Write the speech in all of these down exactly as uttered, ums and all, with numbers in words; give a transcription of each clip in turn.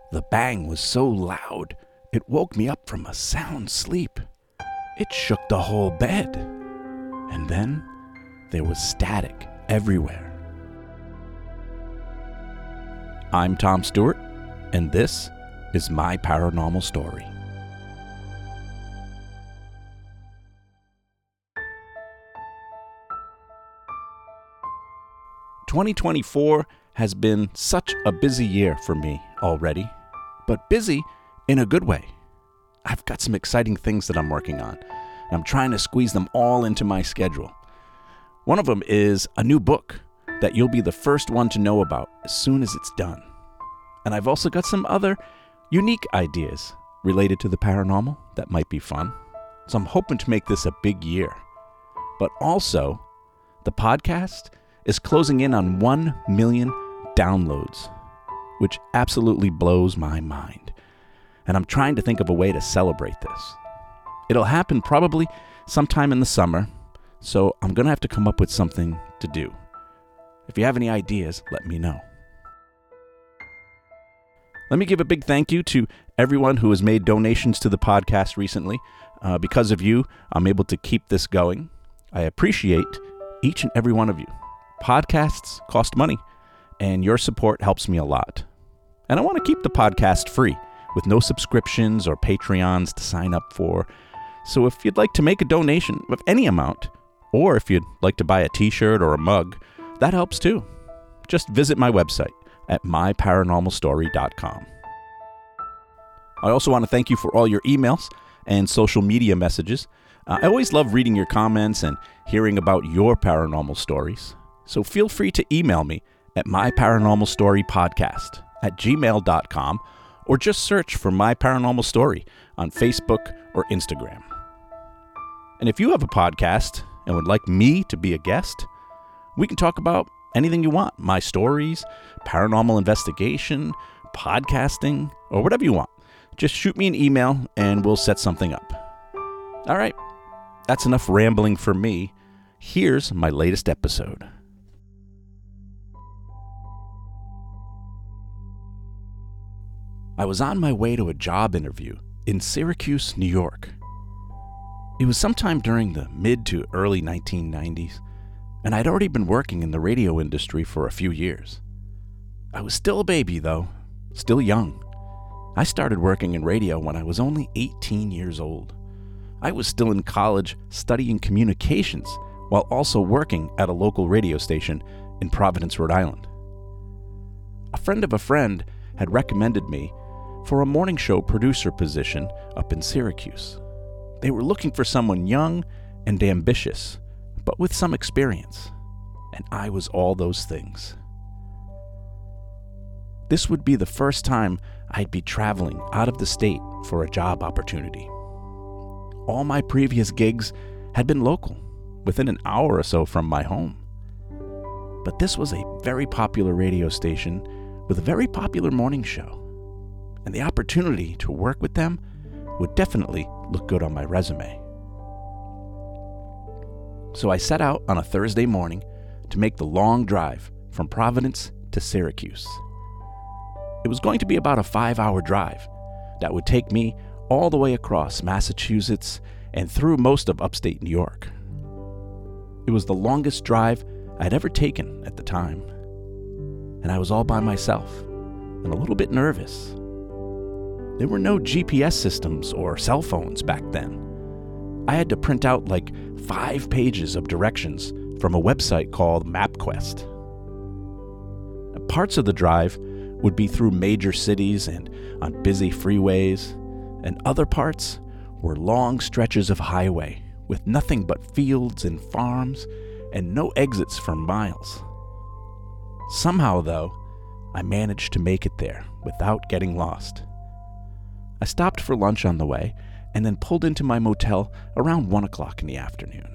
The bang was so loud, it woke me up from a sound sleep. It shook the whole bed. And then there was static everywhere. I'm Tom Stewart, and this is my paranormal story. twenty twenty-four has been such a busy year for me already, but busy in a good way. I've got some exciting things that I'm working on, and I'm trying to squeeze them all into my schedule. One of them is a new book that you'll be the first one to know about as soon as it's done. And I've also got some other unique ideas related to the paranormal that might be fun. So I'm hoping to make this a big year. But also, the podcast is closing in on one million downloads, which absolutely blows my mind. And I'm trying to think of a way to celebrate this. It'll happen probably sometime in the summer, so I'm going to have to come up with something to do. If you have any ideas, let me know. Let me give a big thank you to everyone who has made donations to the podcast recently. Uh, because of you, I'm able to keep this going. I appreciate each and every one of you. Podcasts cost money, and your support helps me a lot. And I want to keep the podcast free, with no subscriptions or Patreons to sign up for. So if you'd like to make a donation of any amount, or if you'd like to buy a t-shirt or a mug, that helps too. Just visit my website at my paranormal story dot com. I also want to thank you for all your emails and social media messages. Uh, I always love reading your comments and hearing about your paranormal stories. So feel free to email me at my paranormal story podcast at gmail dot com, or just search for My Paranormal Story on Facebook or Instagram. And if you have a podcast and would like me to be a guest, we can talk about anything you want. My stories, paranormal investigation, podcasting, or whatever you want. Just shoot me an email and we'll set something up. All right, that's enough rambling for me. Here's my latest episode. I was on my way to a job interview in Syracuse, New York. It was sometime during the mid to early nineteen nineties, and I'd already been working in the radio industry for a few years. I was still a baby, though, still young. I started working in radio when I was only eighteen years old. I was still in college studying communications while also working at a local radio station in Providence, Rhode Island. A friend of a friend had recommended me for a morning show producer position up in Syracuse. They were looking for someone young and ambitious, but with some experience, and I was all those things. This would be the first time I'd be traveling out of the state for a job opportunity. All my previous gigs had been local, within an hour or so from my home. But this was a very popular radio station with a very popular morning show, and the opportunity to work with them would definitely look good on my resume. So I set out on a Thursday morning to make the long drive from Providence to Syracuse. It was going to be about a five-hour drive that would take me all the way across Massachusetts and through most of upstate New York. It was the longest drive I'd ever taken at the time, and I was all by myself and a little bit nervous. There were no G P S systems or cell phones back then. I had to print out like five pages of directions from a website called MapQuest. Parts of the drive would be through major cities and on busy freeways, and other parts were long stretches of highway with nothing but fields and farms and no exits for miles. Somehow, though, I managed to make it there without getting lost. I stopped for lunch on the way and then pulled into my motel around one o'clock in the afternoon.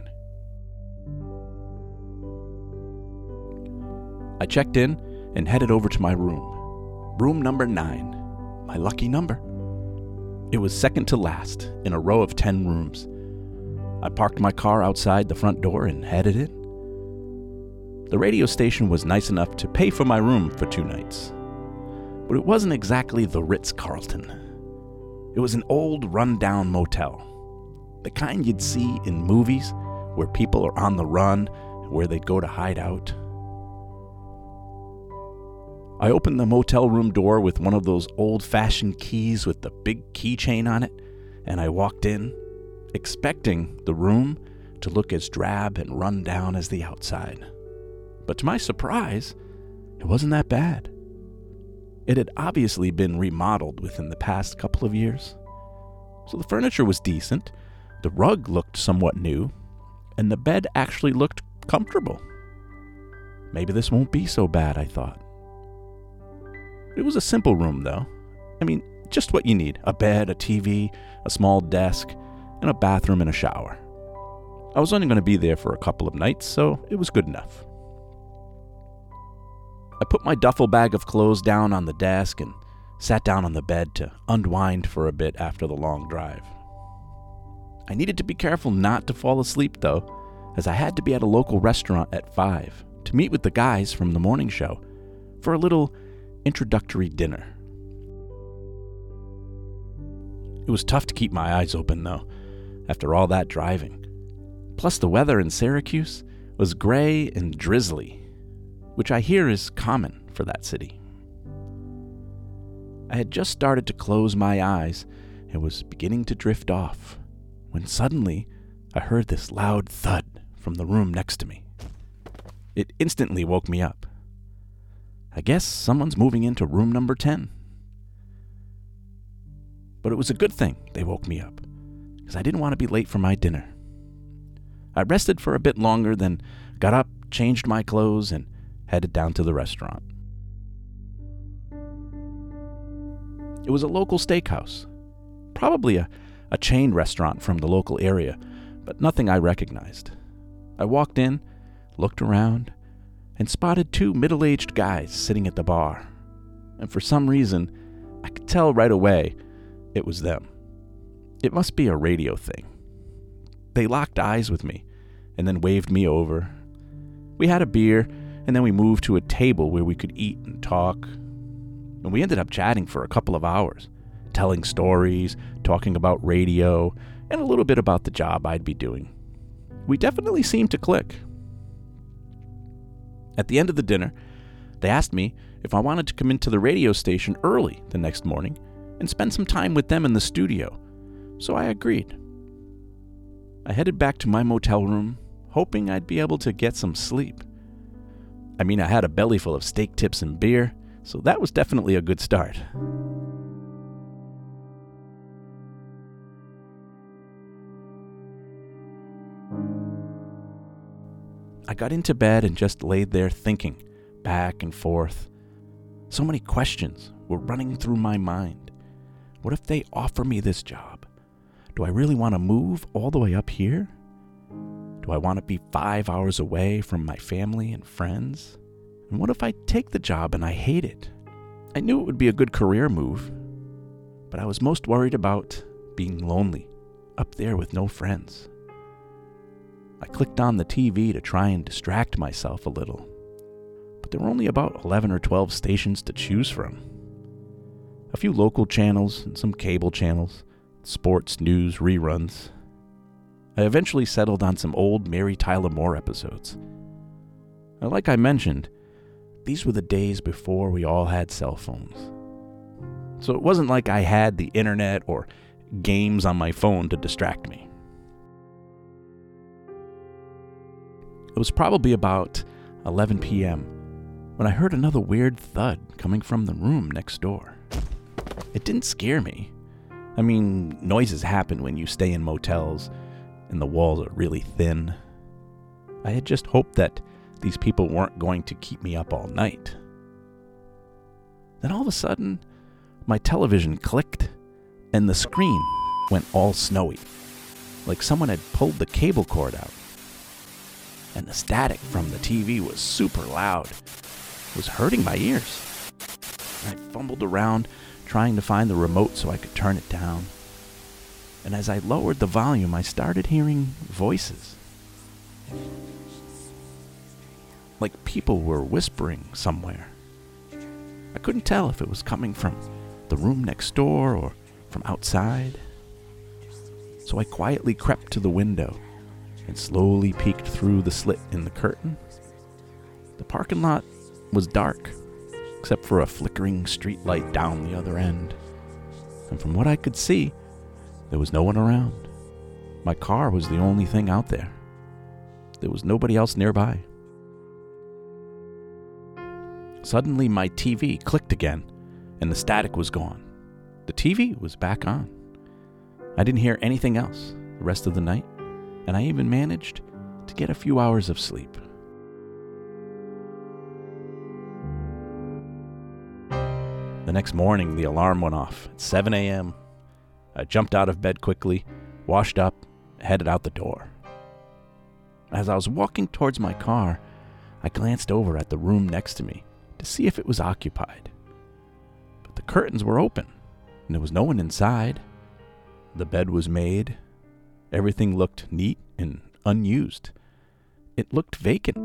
I checked in and headed over to my room. Room number nine, my lucky number. It was second to last in a row of ten rooms. I parked my car outside the front door and headed in. The radio station was nice enough to pay for my room for two nights. But it wasn't exactly the Ritz-Carlton. It was an old, run-down motel. The kind you'd see in movies where people are on the run, where they'd go to hide out. I opened the motel room door with one of those old-fashioned keys with the big keychain on it, and I walked in, expecting the room to look as drab and run down as the outside. But to my surprise, it wasn't that bad. It had obviously been remodeled within the past couple of years. So the furniture was decent, the rug looked somewhat new, and the bed actually looked comfortable. Maybe this won't be so bad, I thought. It was a simple room, though. I mean, just what you need. A bed, a T V, a small desk, and a bathroom and a shower. I was only going to be there for a couple of nights, so it was good enough. I put my duffel bag of clothes down on the desk and sat down on the bed to unwind for a bit after the long drive. I needed to be careful not to fall asleep, though, as I had to be at a local restaurant at five to meet with the guys from the morning show for a little introductory dinner. It was tough to keep my eyes open, though, after all that driving. Plus, the weather in Syracuse was gray and drizzly, which I hear is common for that city. I had just started to close my eyes and was beginning to drift off when suddenly I heard this loud thud from the room next to me. It instantly woke me up. I guess someone's moving into room number ten. But it was a good thing they woke me up, because I didn't want to be late for my dinner. I rested for a bit longer, then got up, changed my clothes, and headed down to the restaurant. It was a local steakhouse, probably a, a chain restaurant from the local area, but nothing I recognized. I walked in, looked around, and spotted two middle-aged guys sitting at the bar. And for some reason, I could tell right away it was them. It must be a radio thing. They locked eyes with me and then waved me over. We had a beer, and then we moved to a table where we could eat and talk. And we ended up chatting for a couple of hours, telling stories, talking about radio, and a little bit about the job I'd be doing. We definitely seemed to click. At the end of the dinner, they asked me if I wanted to come into the radio station early the next morning and spend some time with them in the studio, so I agreed. I headed back to my motel room, hoping I'd be able to get some sleep. I mean, I had a belly full of steak tips and beer, so that was definitely a good start. I got into bed and just laid there thinking, back and forth. So many questions were running through my mind. What if they offer me this job? Do I really want to move all the way up here? Do I want to be five hours away from my family and friends? And what if I take the job and I hate it? I knew it would be a good career move, but I was most worried about being lonely, up there with no friends. I clicked on the T V to try and distract myself a little, but there were only about eleven or twelve stations to choose from. A few local channels and some cable channels, sports, news, reruns. I eventually settled on some old Mary Tyler Moore episodes. Now, like I mentioned, these were the days before we all had cell phones. So it wasn't like I had the internet or games on my phone to distract me. It was probably about eleven p.m. when I heard another weird thud coming from the room next door. It didn't scare me. I mean, noises happen when you stay in motels and the walls are really thin. I had just hoped that these people weren't going to keep me up all night. Then all of a sudden, my television clicked and the screen went all snowy, like someone had pulled the cable cord out. And the static from the T V was super loud. It was hurting my ears. I fumbled around, trying to find the remote so I could turn it down. And as I lowered the volume, I started hearing voices. Like people were whispering somewhere. I couldn't tell if it was coming from the room next door or from outside. So I quietly crept to the window and slowly peeked through the slit in the curtain. The parking lot was dark, except for a flickering street light down the other end. And from what I could see, there was no one around. My car was the only thing out there. There was nobody else nearby. Suddenly, my T V clicked again, and the static was gone. The T V was back on. I didn't hear anything else the rest of the night, and I even managed to get a few hours of sleep. The next morning, the alarm went off at seven a.m. I jumped out of bed quickly, washed up, headed out the door. As I was walking towards my car, I glanced over at the room next to me to see if it was occupied. But the curtains were open, and there was no one inside. The bed was made. Everything looked neat and unused. It looked vacant.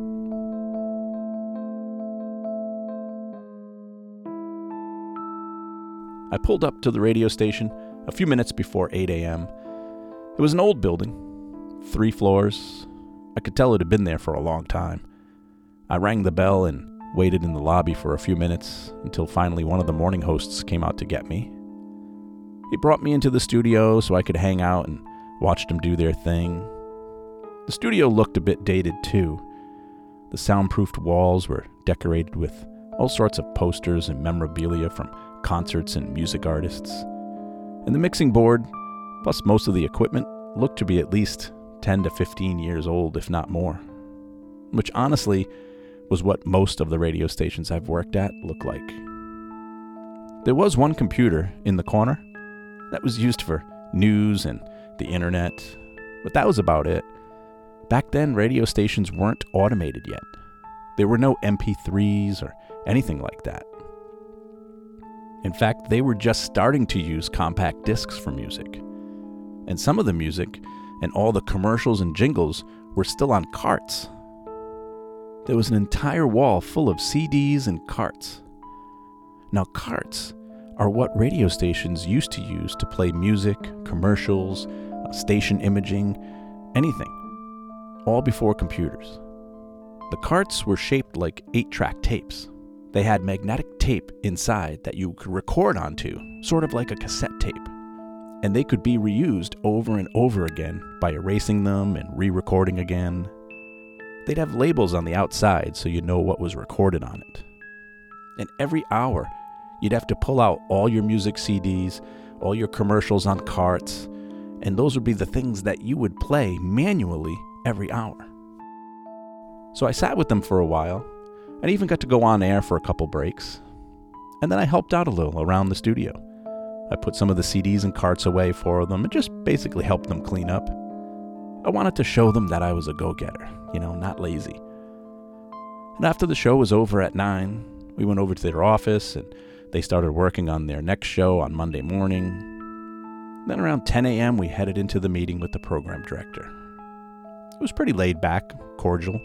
I pulled up to the radio station a few minutes before eight a.m. It was an old building, three floors. I could tell it had been there for a long time. I rang the bell and waited in the lobby for a few minutes until finally one of the morning hosts came out to get me. He brought me into the studio so I could hang out and watch them do their thing. The studio looked a bit dated too. The soundproofed walls were decorated with all sorts of posters and memorabilia from concerts and music artists. And the mixing board, plus most of the equipment, looked to be at least ten to fifteen years old, if not more. Which honestly was what most of the radio stations I've worked at look like. There was one computer in the corner that was used for news and the internet, but that was about it. Back then, radio stations weren't automated yet. There were no M P threes or anything like that. In fact, they were just starting to use compact discs for music. And some of the music and all the commercials and jingles were still on carts. There was an entire wall full of C Ds and carts. Now, carts are what radio stations used to use to play music, commercials, uh, station imaging, anything, all before computers. The carts were shaped like eight-track tapes. They had magnetic tape inside that you could record onto, sort of like a cassette tape. And they could be reused over and over again by erasing them and re-recording again. They'd have labels on the outside so you'd know what was recorded on it. And every hour, you'd have to pull out all your music C Ds, all your commercials on carts, and those would be the things that you would play manually every hour. So I sat with them for a while, and even got to go on air for a couple breaks. And then I helped out a little around the studio. I put some of the C Ds and carts away for them and just basically helped them clean up. I wanted to show them that I was a go-getter, you know, not lazy. And after the show was over at nine, we went over to their office and they started working on their next show on Monday morning. Then around ten a.m. we headed into the meeting with the program director. It was pretty laid back, cordial.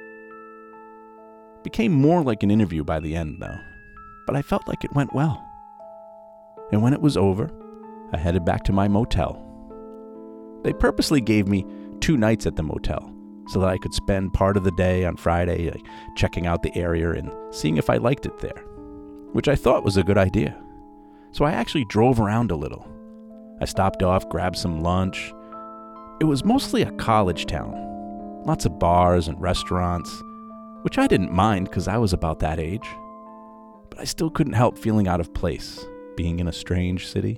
Became more like an interview by the end, though, but I felt like it went well. And when it was over, I headed back to my motel. They purposely gave me two nights at the motel so that I could spend part of the day on Friday like, checking out the area and seeing if I liked it there, which I thought was a good idea. So I actually drove around a little. I stopped off, grabbed some lunch. It was mostly a college town, lots of bars and restaurants, which I didn't mind because I was about that age. But I still couldn't help feeling out of place, being in a strange city.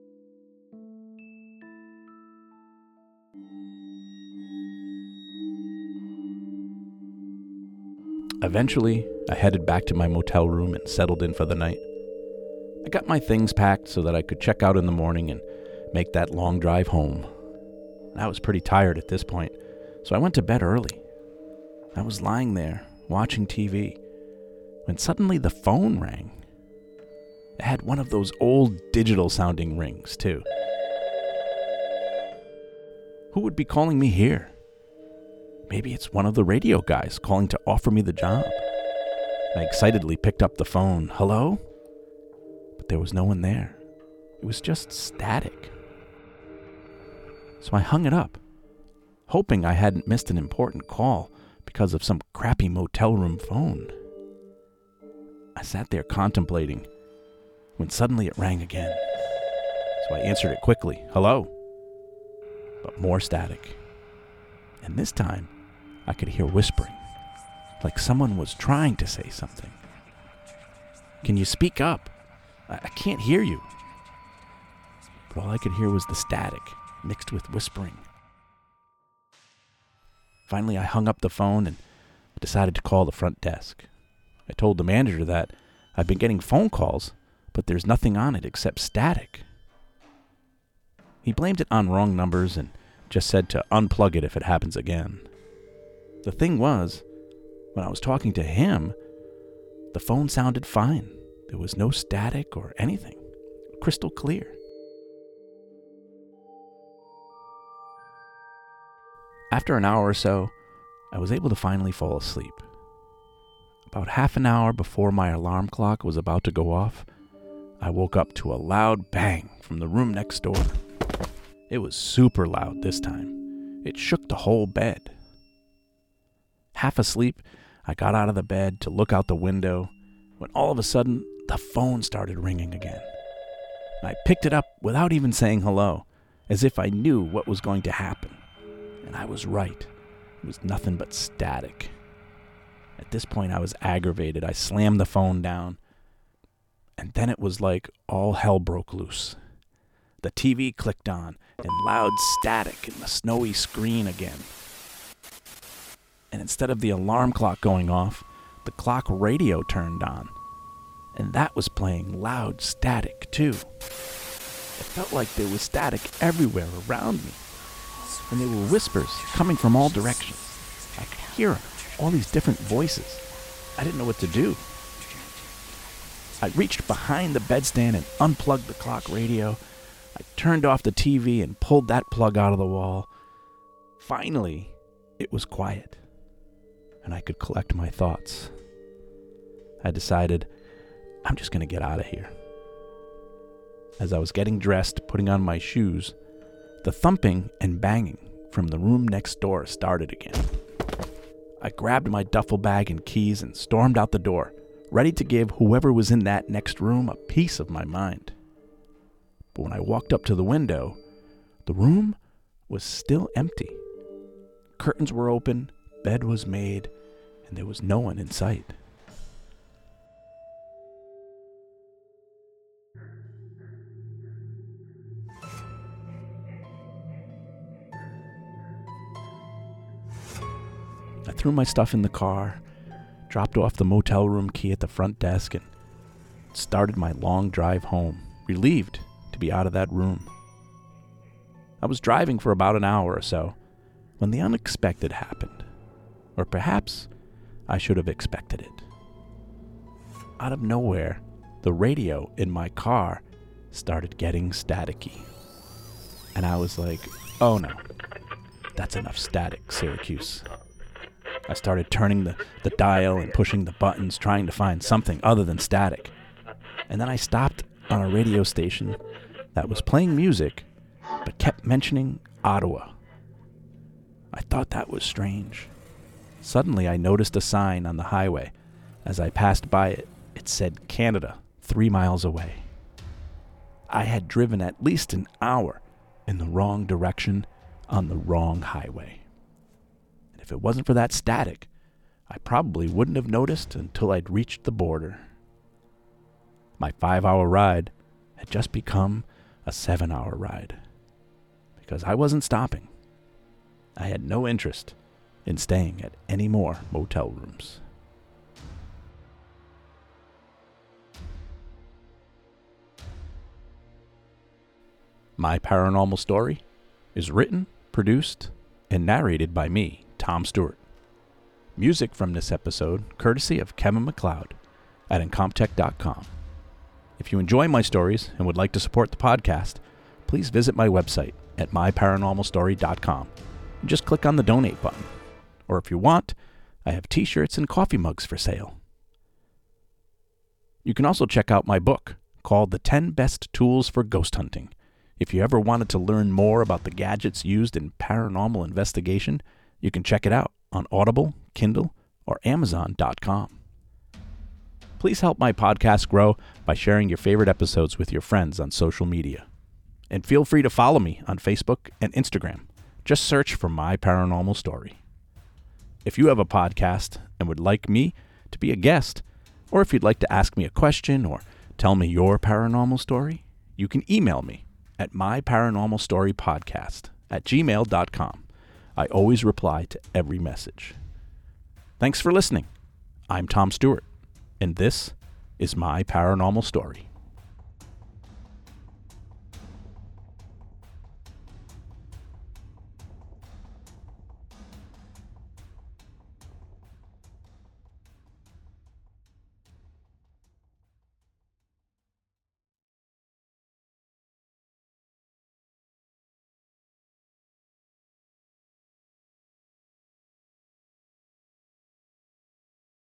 Eventually, I headed back to my motel room and settled in for the night. I got my things packed so that I could check out in the morning and make that long drive home. I was pretty tired at this point, so I went to bed early. I was lying there, watching T V, when suddenly the phone rang. It had one of those old digital-sounding rings, too. Who would be calling me here? Maybe it's one of the radio guys calling to offer me the job. I excitedly picked up the phone. Hello? there was no one there. It was just static. So I hung it up, hoping I hadn't missed an important call because of some crappy motel room phone. I sat there contemplating when suddenly it rang again. So I answered it quickly, "Hello?" But more static. And this time, I could hear whispering, like someone was trying to say something. "Can you speak up? I, I can't hear you." But all I could hear was the static mixed with whispering. Finally, I hung up the phone and decided to call the front desk. I told the manager that I'd been getting phone calls, but there's nothing on it except static. He blamed it on wrong numbers and just said to unplug it if it happens again. The thing was, when I was talking to him, the phone sounded fine. There was no static or anything. Crystal clear. After an hour or so, I was able to finally fall asleep. About half an hour before my alarm clock was about to go off, I woke up to a loud bang from the room next door. It was super loud this time. It shook the whole bed. Half asleep, I got out of the bed to look out the window when all of a sudden the phone started ringing again. I picked it up without even saying hello, as if I knew what was going to happen. And I was right. It was nothing but static. At this point, I was aggravated. I slammed the phone down. And then it was like all hell broke loose. The T V clicked on, and loud static in the snowy screen again. And instead of the alarm clock going off, the clock radio turned on. And that was playing loud static, too. It felt like there was static everywhere around me. And there were whispers coming from all directions. I could hear them, all these different voices. I didn't know what to do. I reached behind the bedstand and unplugged the clock radio. I turned off the T V and pulled that plug out of the wall. Finally, it was quiet, and I could collect my thoughts. I decided, I'm just going to get out of here. As I was getting dressed, putting on my shoes, the thumping and banging from the room next door started again. I grabbed my duffel bag and keys and stormed out the door, ready to give whoever was in that next room a piece of my mind. But when I walked up to the window, the room was still empty. Curtains were open, bed was made, and there was no one in sight. I threw my stuff in the car, dropped off the motel room key at the front desk, and started my long drive home, relieved to be out of that room. I was driving for about an hour or so when the unexpected happened. Or perhaps I should have expected it. Out of nowhere, the radio in my car started getting staticky. And I was like, oh no, that's enough static, Syracuse. I started turning the, the dial and pushing the buttons, trying to find something other than static. And then I stopped on a radio station that was playing music, but kept mentioning Ottawa. I thought that was strange. Suddenly, I noticed a sign on the highway. As I passed by it, it said Canada, three miles away. I had driven at least an hour in the wrong direction on the wrong highway. And if it wasn't for that static, I probably wouldn't have noticed until I'd reached the border. My five-hour ride had just become a seven-hour ride, because I wasn't stopping. I had no interest in staying at any more motel rooms. My Paranormal Story is written, produced, and narrated by me, Tom Stewart. Music from this episode courtesy of Kevin MacLeod at Incomptech dot com. If you enjoy my stories and would like to support the podcast, please visit my website at my paranormal story dot com and just click on the donate button. Or if you want, I have t-shirts and coffee mugs for sale. You can also check out my book, called The ten Best Tools for Ghost Hunting. If you ever wanted to learn more about the gadgets used in paranormal investigation, you can check it out on Audible, Kindle, or Amazon dot com. Please help my podcast grow by sharing your favorite episodes with your friends on social media. And feel free to follow me on Facebook and Instagram. Just search for My Paranormal Story. If you have a podcast and would like me to be a guest, or if you'd like to ask me a question or tell me your paranormal story, you can email me at myparanormalstorypodcast at gmail dot com. I always reply to every message. Thanks for listening. I'm Tom Stewart, and this is My Paranormal Story.